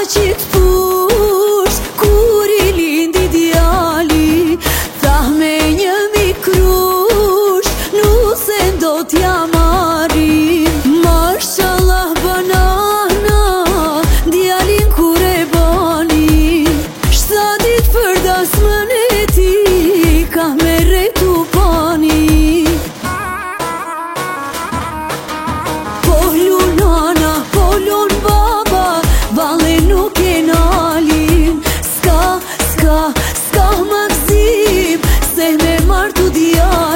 qit fush kur i lindi djali, tha me një mikrush nusen do t'ja marim. Mashallah banana, djalin kur e bani, shta dit për dasmën e ti, ka me retu pani. Polun nana, polun baba, vale nuk e nalin. Ska magzim, se me martu djali.